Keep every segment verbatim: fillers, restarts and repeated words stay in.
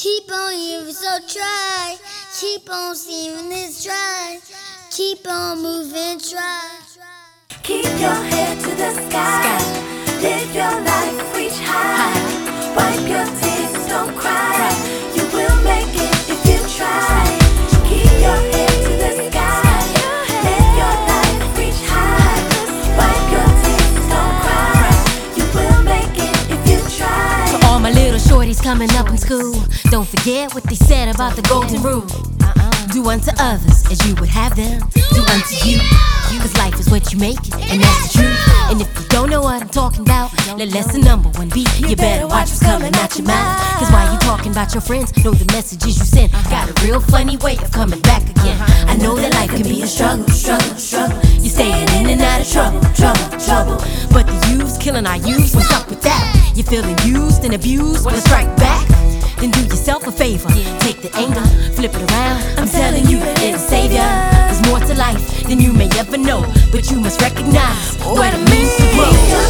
Keep on you so try. Keep on seeing this try. Keep on moving, try. Keep your head to the sky. Live your life, reach high. Wipe your tears, don't cry. You will make it if you try. Keep your head to the sky. Live your life, reach high. Wipe your tears, don't cry. You will make it if you try. To all my little shorties coming up in school, don't forget what they said about the golden rule. Do unto others as you would have them do unto you. Cause life is what you make it, and that's the truth. And if you don't know what I'm talking about, let lesson number one be, you better watch what's coming out your mouth. Cause while you talking about your friends, know the messages you send got a real funny way of coming back again. I know that life can be a struggle, struggle, struggle. You're staying in and out of trouble, trouble, trouble. But the youth's killing our youth, what's up with that? You're feeling used and abused, wanna strike back? Then do yourself a favor, take the anger, flip it around. I'm telling you, it'll save ya. There's more to life than you may ever know, but you must recognize what it means to grow.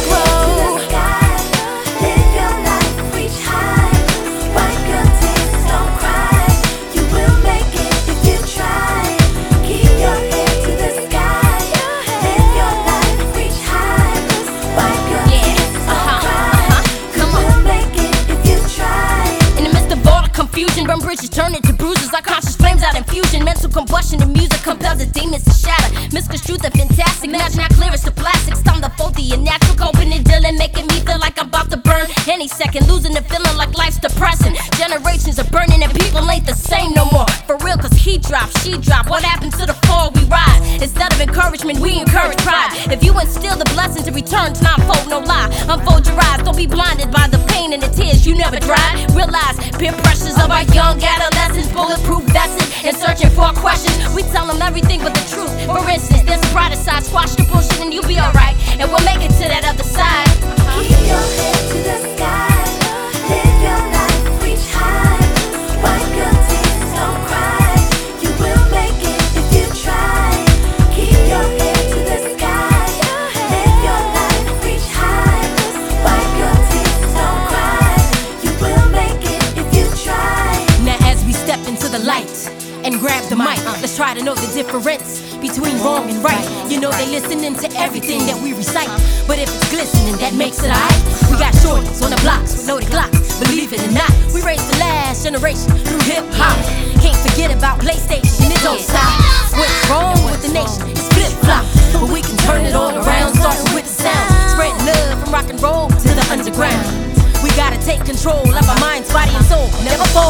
Live your life, reach high. Wipe your tears, don't cry. You will make it if you try. Keep your head to the sky. Live your life, reach high. Wipe your tears, don't cry. You will make it if you try. In the midst of all the confusion, burn bridges turn into bruises. Our conscious flames out infusion. Mental combustion and music compels the demons to shatter. Misconstrued the fantastic, imagine how clear it's the plastics. Time to fold the unnatural, coping and dealing, making me feel like I'm about to burn any second. Losing the feeling like life's depressing. Generations are burning and people ain't the same no more. For real, cause he dropped, she dropped. What happened to the fall we rise? Instead of encouragement, we encourage pride. If you instill the blessings, it returns, not unfold, no lie. Unfold your eyes, don't be blinded by the pain and the tears you never dried. Realize peer pressures of our young adolescents, bulletproof vested and searching for questions. We tell them everything but the truth. For instance, there's a brighter side, squash the bullshit and you'll be alright. And we'll make it to that other side. Keep your head to the sky. Live your life, reach high. Wipe your tears, don't cry. You will make it if you try. Keep your head to the sky. Live your life, reach high. Wipe your tears, don't cry. You will make it if you try. Now as we step into the light and grab the mic, let's try to know the difference between wrong and right. You know they listening to everything that we recite, but if it's glistening, that makes it alright. We got shorties on the blocks with loaded glocks, believe it or not. We raised the last generation through hip-hop. Can't forget about PlayStation, it don't stop. What's wrong with the nation? It's flip-flop, but we can turn it all around, starting with the sound. Spread love from rock and roll to the underground. We gotta take control of our minds, body and soul. Never fall